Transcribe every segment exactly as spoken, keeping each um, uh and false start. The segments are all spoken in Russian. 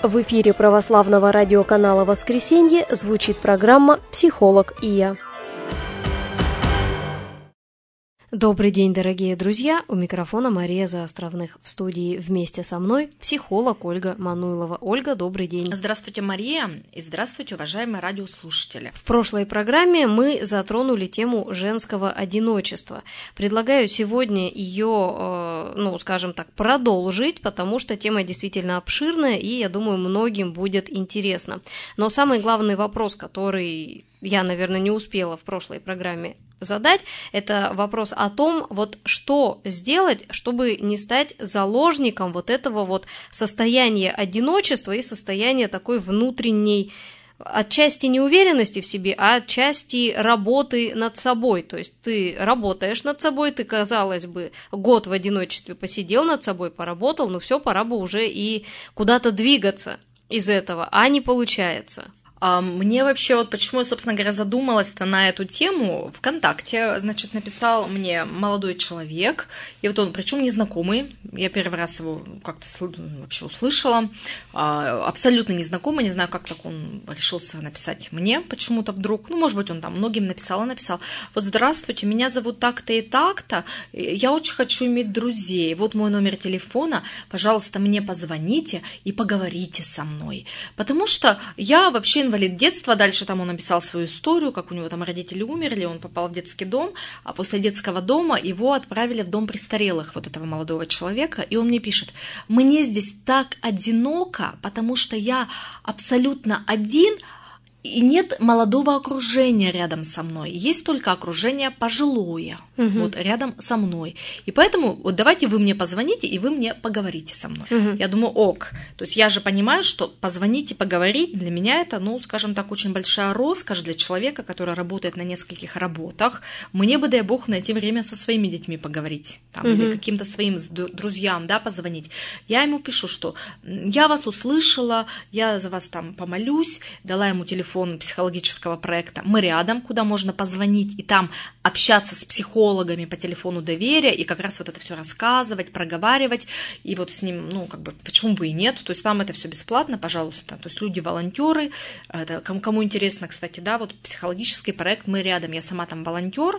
В эфире православного радиоканала «Воскресенье» звучит программа «Психолог и я». Добрый день, дорогие друзья! У микрофона Мария Заостровных. В студии вместе со мной психолог Ольга Мануйлова. Ольга, добрый день. Здравствуйте, Мария, и здравствуйте, уважаемые радиослушатели. В прошлой программе мы затронули тему женского одиночества. Предлагаю сегодня ее, ну, скажем так, продолжить, потому что тема действительно обширная, и, я думаю, многим будет интересно. Но самый главный вопрос, который я, наверное, не успела в прошлой программе задать, это вопрос о том, вот что сделать, чтобы не стать заложником вот этого вот состояния одиночества и состояния такой внутренней, отчасти неуверенности в себе, а отчасти работы над собой. То есть ты работаешь над собой, ты, казалось бы, год в одиночестве посидел над собой, поработал, но все, пора бы уже и куда-то двигаться из этого, а не получается. Мне вообще, вот почему я, собственно говоря, задумалась-то на эту тему, ВКонтакте, значит, написал мне молодой человек, и вот он, причем незнакомый, я первый раз его как-то вообще услышала, абсолютно незнакомый, не знаю, как так он решился написать мне почему-то вдруг, ну, может быть, он там многим написал, он написал, вот, здравствуйте, меня зовут так-то и так-то, я очень хочу иметь друзей, вот мой номер телефона, пожалуйста, мне позвоните и поговорите со мной, потому что я вообще инвалид детства, дальше там он написал свою историю, как у него там родители умерли, он попал в детский дом, а после детского дома его отправили в дом престарелых, вот этого молодого человека, и он мне пишет, мне здесь так одиноко, потому что я абсолютно один, и нет молодого окружения рядом со мной, есть только окружение пожилое, угу. вот рядом со мной. И поэтому вот давайте вы мне позвоните, и вы мне поговорите со мной. Угу. Я думаю, ок. То есть я же понимаю, что позвонить и поговорить для меня это, ну, скажем так, очень большая роскошь для человека, который работает на нескольких работах. Мне бы, дай бог, найти время со своими детьми поговорить, там, угу. или каким-то своим друзьям, да, позвонить. Я ему пишу, что я вас услышала, я за вас там помолюсь, дала ему телефон психологического проекта «Мы рядом», куда можно позвонить и там общаться с психологами по телефону доверия и как раз вот это все рассказывать, проговаривать, и вот с ним, ну, как бы, почему бы и нет, то есть там это все бесплатно, пожалуйста, то есть люди-волонтеры, это, кому, кому интересно, кстати, да, вот психологический проект «Мы рядом», я сама там волонтер,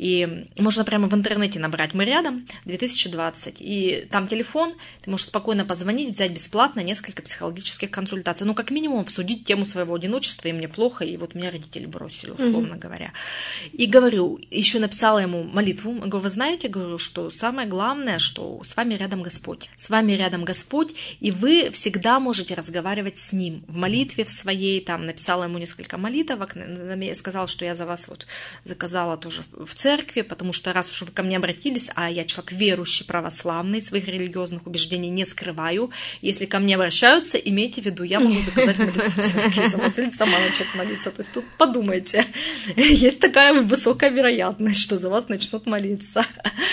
и можно прямо в интернете набрать «Мы рядом» две тысячи двадцать, и там телефон, ты можешь спокойно позвонить, взять бесплатно несколько психологических консультаций, ну, как минимум обсудить тему своего одиночества, и мне плохо, и вот меня родители бросили, условно mm-hmm. говоря. И говорю, еще написала ему молитву, говорю, вы знаете, говорю, что самое главное, что с вами рядом Господь, с вами рядом Господь, и вы всегда можете разговаривать с Ним. В молитве в своей, там, написала ему несколько молитвок, сказала, что я за вас вот заказала тоже в церкви, потому что раз уж вы ко мне обратились, а я человек верующий, православный, своих религиозных убеждений не скрываю, если ко мне обращаются, имейте в виду, я могу заказать молитву в церкви за вас, или сама начать молиться. То есть тут подумайте, есть такая высокая вероятность, что за вас начнут молиться.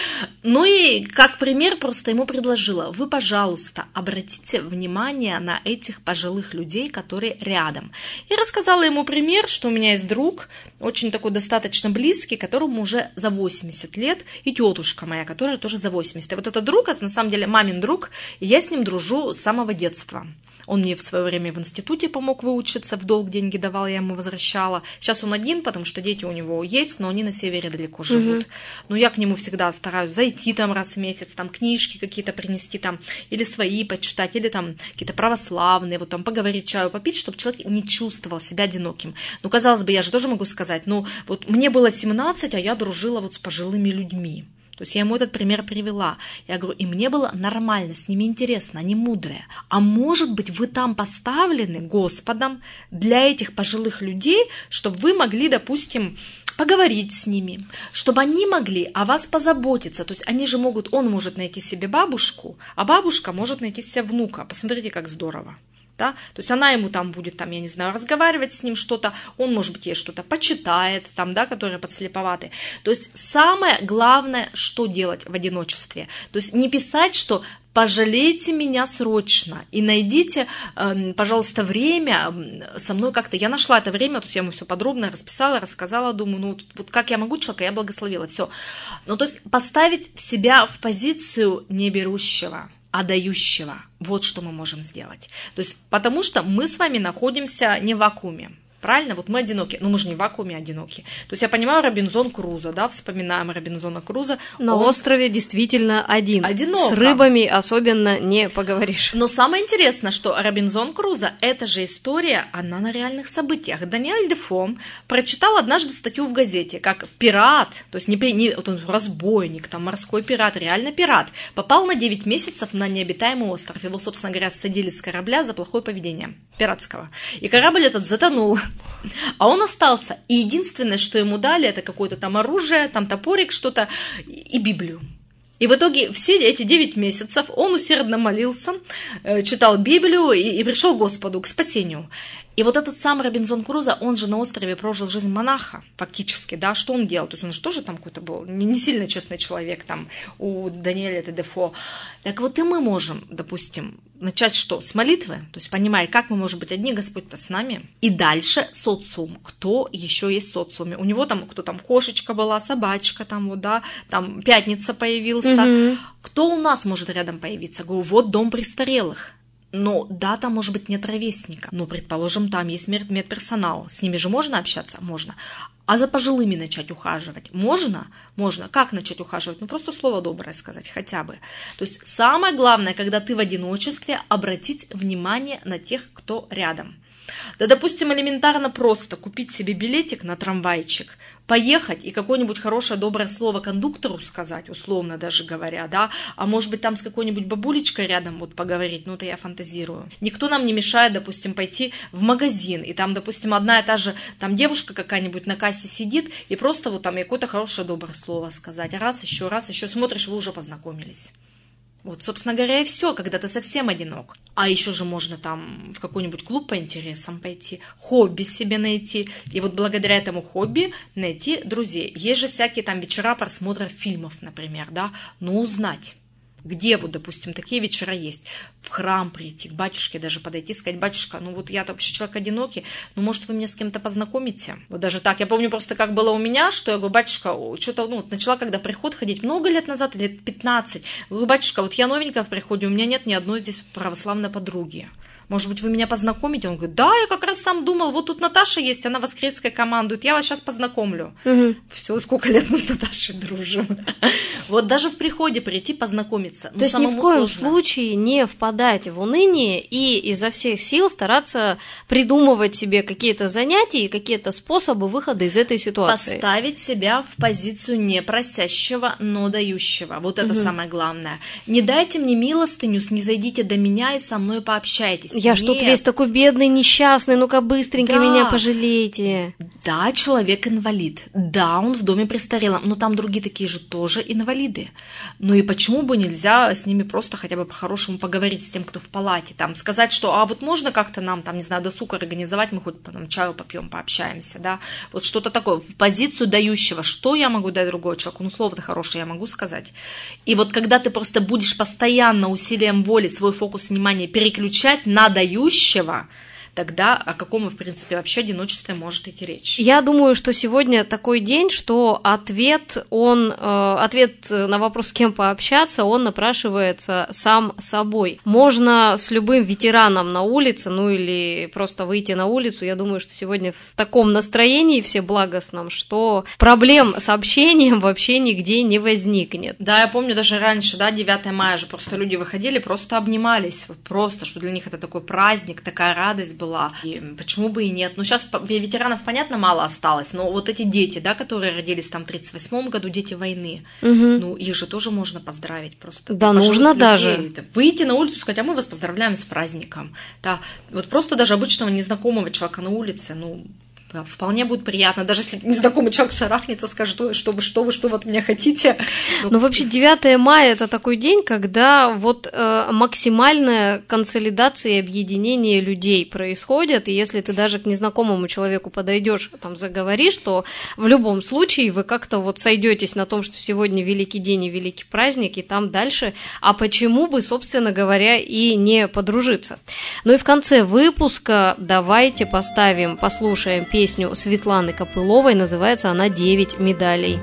Ну и как пример просто ему предложила, вы, пожалуйста, обратите внимание на этих пожилых людей, которые рядом. И рассказала ему пример, что у меня есть друг, очень такой достаточно близкий, которому уже за восемьдесят лет, и тетушка моя, которая тоже за восемьдесят. И вот этот друг, это на самом деле мамин друг, и я с ним дружу с самого детства. Он мне в свое время в институте помог выучиться, в долг деньги давал, я ему возвращала. Сейчас он один, потому что дети у него есть, но они на севере далеко живут. Mm-hmm. Но я к нему всегда стараюсь зайти там раз в месяц, там книжки какие-то принести, там, или свои почитать, или там какие-то православные, вот там поговорить, чаю попить, чтобы человек не чувствовал себя одиноким. Ну, казалось бы, я же тоже могу сказать, ну, вот мне было семнадцать, а я дружила вот с пожилыми людьми. То есть я ему этот пример привела. Я говорю, и мне было нормально, с ними интересно, они мудрые. А может быть, вы там поставлены Господом для этих пожилых людей, чтобы вы могли, допустим, поговорить с ними, чтобы они могли о вас позаботиться. То есть они же могут, он может найти себе бабушку, а бабушка может найти себе внука. Посмотрите, как здорово. Да? То есть она ему там будет, там, я не знаю, разговаривать с ним что-то, он, может быть, ей что-то почитает, там, да, которые подслеповаты. То есть самое главное, что делать в одиночестве. То есть не писать, что пожалейте меня срочно и найдите, пожалуйста, время со мной как-то. Я нашла это время, то есть я ему все подробно расписала, рассказала, думаю, ну вот как я могу человека, я благословила, все. Ну то есть поставить себя в позицию неберущего, а дающего. Вот что мы можем сделать. То есть, потому что мы с вами находимся не в вакууме. Правильно? Вот мы одиноки. Ну, мы же не в вакууме одиноки. То есть, я понимаю, Робинзон Крузо, да, вспоминаем Робинзона Крузо. На он... острове действительно один. Одиноко. С рыбами особенно не поговоришь. Но самое интересное, что Робинзон Крузо, это же история, она на реальных событиях. Даниэль Дефо прочитал однажды статью в газете, как пират, то есть не, не вот он разбойник, там морской пират, реально пират, попал на девять месяцев на необитаемый остров. Его, собственно говоря, садили с корабля за плохое поведение пиратского. И корабль этот затонул. А он остался. И единственное, что ему дали, это какое-то там оружие, там топорик, что-то и Библию. И в итоге все эти девять месяцев он усердно молился, читал Библию и, и пришел к Господу, к спасению. И вот этот сам Робинзон Крузо, он же на острове прожил жизнь монаха, фактически, да, что он делал? То есть он же тоже там какой-то был не, не сильно честный человек, там, у Даниэля Дефо. Так вот и мы можем, допустим, начать что? С молитвы, то есть понимая, как мы можем быть одни, Господь-то с нами. И дальше социум, кто еще есть в социуме. У него там, кто там, кошечка была, собачка там, вот, да, там пятница появился. Mm-hmm. Кто у нас может рядом появиться? Говорю, вот дом престарелых. Но да, там, может быть, нет ровесника. Но, предположим, там есть медперсонал. С ними же можно общаться? Можно. А за пожилыми начать ухаживать? Можно? Можно. Как начать ухаживать? Ну, просто слово доброе сказать, хотя бы. То есть, самое главное, когда ты в одиночестве, обратить внимание на тех, кто рядом. Да, допустим, элементарно просто купить себе билетик на трамвайчик, поехать и какое-нибудь хорошее, доброе слово кондуктору сказать, условно даже говоря, да, а может быть там с какой-нибудь бабулечкой рядом вот поговорить, ну это я фантазирую. Никто нам не мешает, допустим, пойти в магазин, и там, допустим, одна и та же там девушка какая-нибудь на кассе сидит, и просто вот там какое-то хорошее, доброе слово сказать, а раз, еще раз, еще смотришь, вы уже познакомились. Вот, собственно говоря, и все, когда ты совсем одинок. А еще же можно там в какой-нибудь клуб по интересам пойти, хобби себе найти. И вот благодаря этому хобби найти друзей. Есть же всякие там вечера просмотра фильмов, например, да, но узнать, где вот, допустим, такие вечера есть. В храм прийти, к батюшке даже подойти, сказать, батюшка, ну вот я-то вообще человек одинокий, ну может вы меня с кем-то познакомите? Вот даже так, я помню просто, как было у меня, что я говорю, батюшка, что-то, ну вот начала когда в приход ходить, много лет назад, лет пятнадцать, говорю, батюшка, вот я новенькая в приходе, у меня нет ни одной здесь православной подруги. Может быть, вы меня познакомите? Он говорит, да, я как раз сам думал, вот тут Наташа есть, она воскресская командует, я вас сейчас познакомлю. Угу. Все, сколько лет мы с Наташей дружим. Вот даже в приходе прийти познакомиться. То есть ни в коем случае не впадать в уныние и изо всех сил стараться придумывать себе какие-то занятия и какие-то способы выхода из этой ситуации. Поставить себя в позицию не просящего, но дающего. Вот это угу. самое главное. Не дайте мне милостыню, снизойдите до меня и со мной пообщайтесь. Я ж тут весь такой бедный, несчастный, ну-ка быстренько да. меня пожалейте. Да, человек инвалид, да, он в доме престарелом, но там другие такие же тоже инвалиды. Ну и почему бы нельзя с ними просто хотя бы по-хорошему поговорить с тем, кто в палате, там, сказать, что, а вот можно как-то нам, там, не знаю, досуг организовать, мы хоть потом чаю попьем, пообщаемся, да, вот что-то такое, в позицию дающего, что я могу дать другому человеку, ну слово-то хорошее я могу сказать. И вот когда ты просто будешь постоянно усилием воли свой фокус внимания переключать на дающего, тогда о каком, в принципе, вообще одиночестве может идти речь? Я думаю, что сегодня такой день, что ответ, он, э, ответ на вопрос, с кем пообщаться, он напрашивается сам собой. Можно с любым ветераном на улице, ну или просто выйти на улицу. Я думаю, что сегодня в таком настроении все благостном, что проблем с общением вообще нигде не возникнет. Да, я помню даже раньше, да, девятое мая же просто люди выходили, просто обнимались, просто, что для них это такой праздник, такая радость была. И почему бы и нет? Ну, сейчас ветеранов, понятно, мало осталось, но вот эти дети, да, которые родились там в тридцать восьмом году, дети войны, угу. ну, их же тоже можно поздравить просто. Да, нужно людей. Даже. Выйти на улицу, сказать, а мы вас поздравляем с праздником. Да, вот просто даже обычного незнакомого человека на улице, ну, вполне будет приятно, даже если незнакомый человек шарахнется, скажет, ой, что вы, что вы, что вы от меня хотите. Ну, ну вообще девятое мая – это такой день, когда вот э, максимальная консолидация и объединение людей происходит, и если ты даже к незнакомому человеку подойдешь, там, заговоришь, то в любом случае вы как-то вот сойдетесь на том, что сегодня великий день и великий праздник, и там дальше, а почему бы, собственно говоря, и не подружиться. Ну и в конце выпуска давайте поставим, послушаем песню песню Светланы Копыловой, называется она «Девять медалей».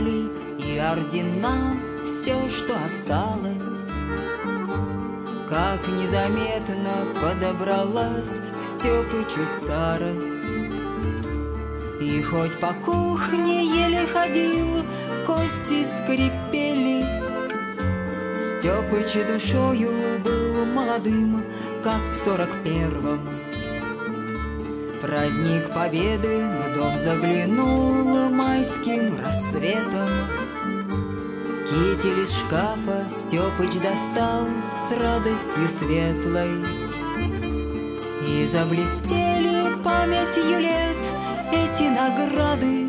медали и ордена, все, что осталось. Как незаметно подобралась к Степычу старость. И хоть по кухне еле ходил, кости скрипели, Степыч душою был молодым, как в сорок первом. Праздник Победы в дом заглянул майским рассветом. Китель из шкафа Степыч достал с радостью светлой. И заблестели памятью лет эти награды.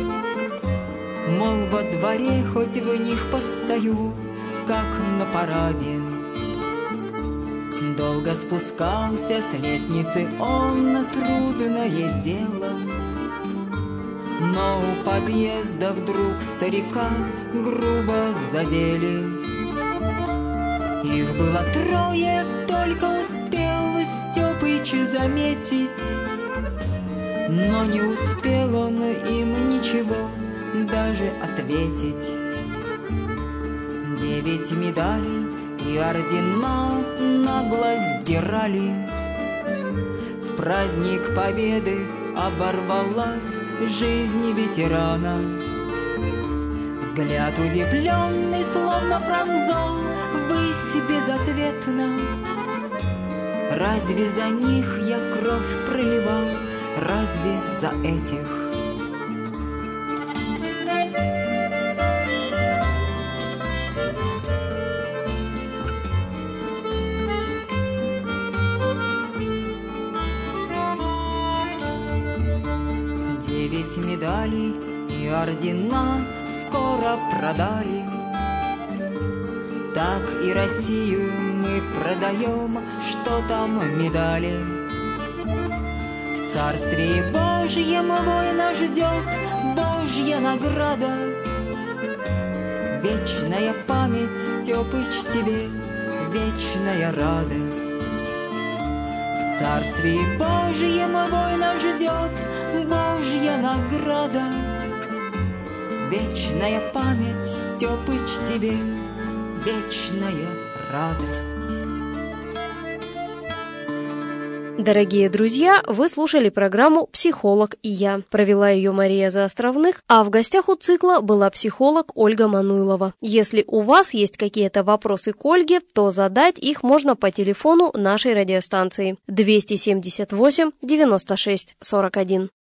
Мол, во дворе хоть в них постою, как на параде. Долго спускался с лестницы он, трудное дело. Но у подъезда вдруг старика грубо задели. Их было трое, только успел Степыч заметить. Но не успел он им ничего даже ответить. Девять медалей и ордена нагло сдирали. В праздник Победы оборвалась жизнь ветерана. Взгляд удивленный, словно пронзал высь безответно. Разве за них я кровь проливал? Разве за этих? Девять медалей и ордена скоро продали. Так и Россию мы продаем, что там медали. В Царстве Божьем воина ждет Божья награда. Вечная память, Степыч, тебе, вечная радость. В Царстве Божьем воина ждет Божья награда. Вечная память, Степыч, тебе, вечная радость. Дорогие друзья, вы слушали программу «Психолог и я». Провела ее Мария Заостровных, а в гостях у цикла была психолог Ольга Мануйлова. Если у вас есть какие-то вопросы к Ольге, то задать их можно по телефону нашей радиостанции двести семьдесят восемь девяносто шесть сорок один.